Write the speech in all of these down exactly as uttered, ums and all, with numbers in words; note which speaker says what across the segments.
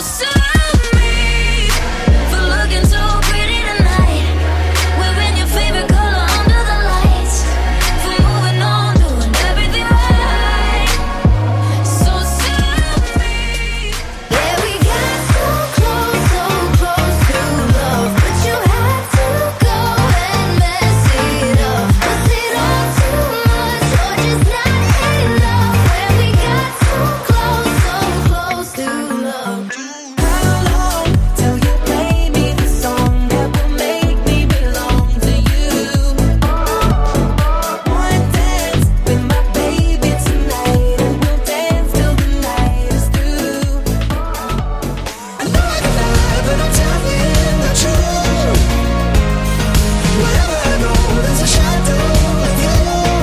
Speaker 1: serve me for looking so pretty tonight. Wearing your favorite color under the lights. For moving on, doing everything right. So serve me. Yeah, we got so close, so close to love, but you had to go and mess it up. Was it all too much or just not enough? When we got so close, so close to love. How long till you play me the song that will make me belong to you? One dance with my baby tonight, and we'll dance till the night is through.
Speaker 2: I know I can lie, but I'm telling the truth. Wherever I go, there's a shadow of you.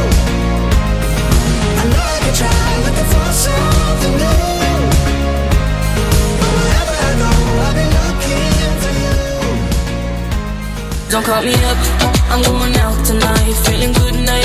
Speaker 2: I know I can try looking for something new, but wherever I go, I'll be looking for you.
Speaker 1: Don't call me up, I'm going out tonight. Feeling good now,